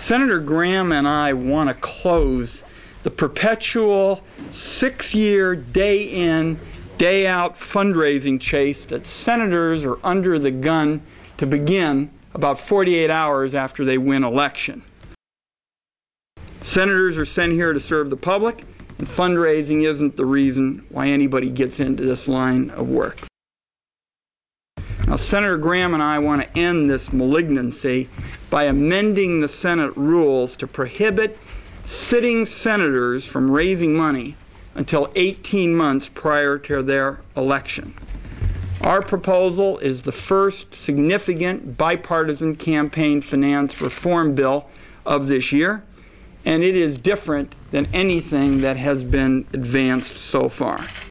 Senator Graham and I want to close the perpetual 6-year day-in, day-out fundraising chase that senators are under the gun to begin about 48 hours after they win election. Senators are sent here to serve the public, and fundraising isn't the reason why anybody gets into this line of work. Now, Senator Graham and I want to end this malignancy by amending the Senate rules to prohibit sitting senators from raising money until 18 months prior to their election. Our proposal is the first significant bipartisan campaign finance reform bill of this year, and it is different than anything that has been advanced so far.